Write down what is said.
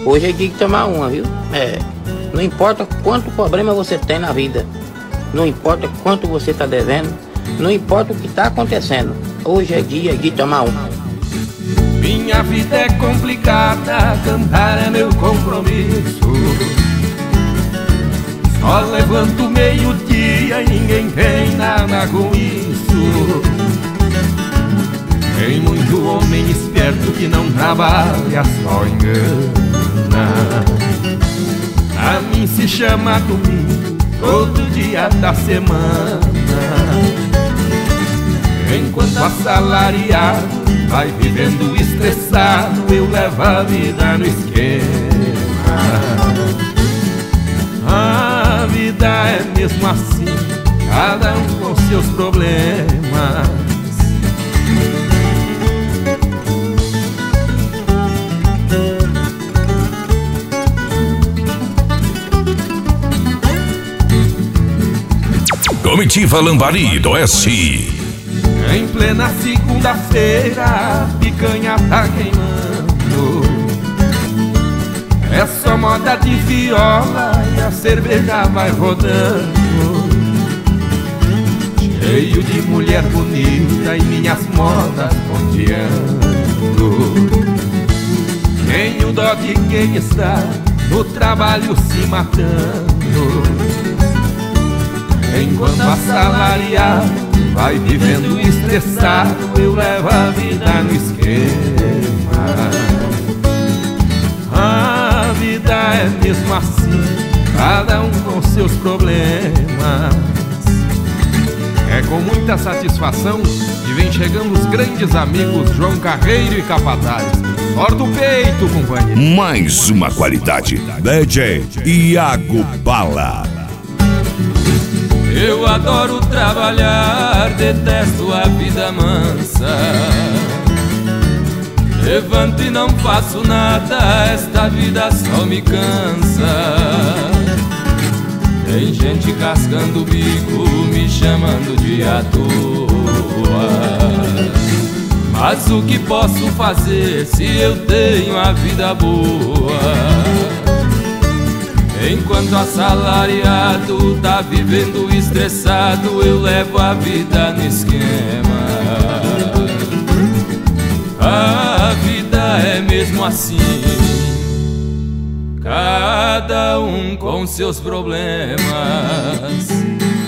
Hoje é dia de tomar uma, viu? Não importa quanto problema você tem na vida, não importa quanto você tá devendo, não importa o que tá acontecendo, hoje é dia de tomar uma. Minha vida é complicada, cantar é meu compromisso. Só levanto meio-dia e ninguém tem nada com isso. Tem muito homem esperto que não trabalha, só engana. A mim se chama domingo, todo dia da semana. Enquanto assalariado vai vivendo estressado, eu levo a vida no esquema. A vida é mesmo assim, cada um com seus problemas. Comitiva Lambari do Oeste. Em plena segunda-feira, a picanha tá queimando. É só moda de viola e a cerveja vai rodando. Cheio de mulher bonita e minhas modas ponteando. Tenho dó de quem está no trabalho se matando. Enquanto assalariado vai vivendo estressado, eu levo a vida no esquema. A vida é mesmo assim, cada um com seus problemas. É com muita satisfação que vem chegando os grandes amigos João Carreiro e Capataz. Corta o peito, companheiro. Mais uma qualidade, DJ Iago Bala. Eu adoro trabalhar, detesto a vida mansa. Levanto e não faço nada, esta vida só me cansa. Tem gente cascando o bico, me chamando de à toa. Mas o que posso fazer se eu tenho a vida boa? Enquanto assalariado tá vivendo estressado, eu levo a vida no esquema. A vida é mesmo assim, cada um com seus problemas.